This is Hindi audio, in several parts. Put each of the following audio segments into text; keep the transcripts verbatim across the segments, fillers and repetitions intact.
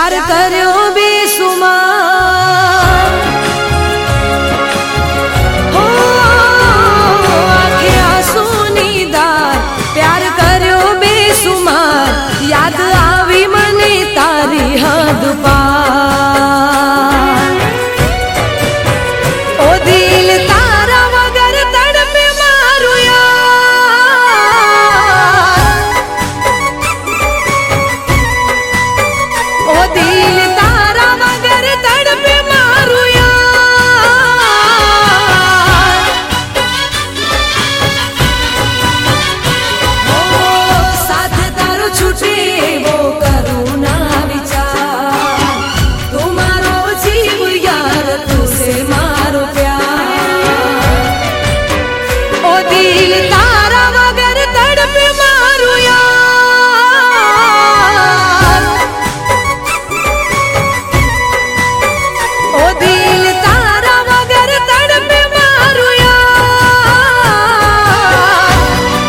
प्यार करो बेसुमार हो आंखें आंसू नीदार प्यार करो बेसुमार याद आवी मने तारी हद पार ओ दिल तारा वगर तड़पे मारू यार ओ दिल तारा वगर तड़पे मारू यार ओ साथ तारो छूटे वो करूँ ना विचार तुम्हारो जीव यार तुझसे मारो प्यार ओ दिल तारा वगर तड़पे मारू यार ओ दिल तारा वगर तड़पे मारू यार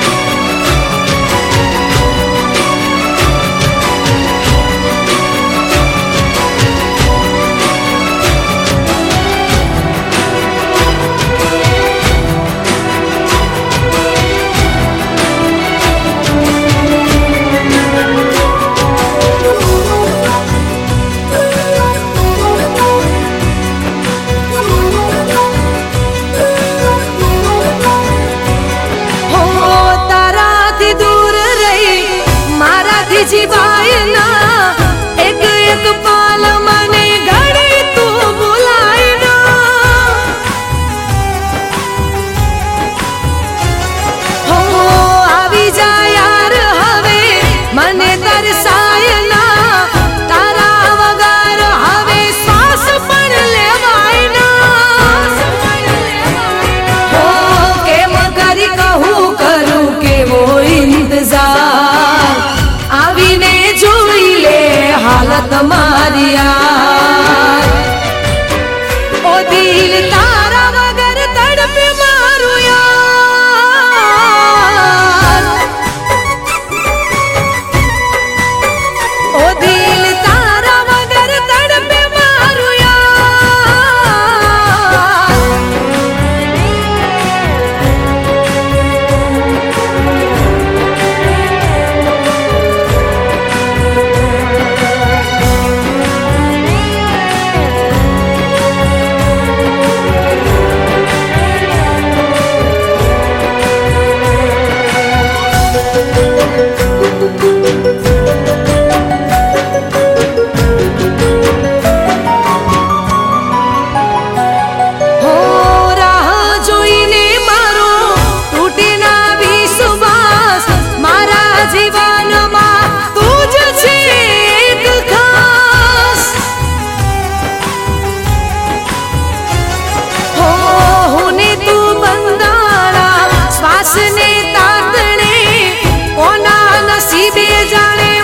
हो ताराथी दूर रही माराथी जीवाय ना एक एक पाल मने घड़ी तू बुलाय ना हो आवी जा यार हवे मने तरसाय ना तारा वगर हवे श्वास पण लेवाय ना हो केम करी कहूँ करूँ के वो इंतजार आवीने जोई ले हालत मारी यार ओ दिल तारा वगर तड़पे मारू यार ओ दिल तारा वगर तड़पे मारू यार हो राह जोईने मारो तूटे ना विश्वास मारा जीवનમાં તું જ છે એક ખાસ हो हुने तू बंदाड़ा श्वास ने तातणे कोना नसीबे जाने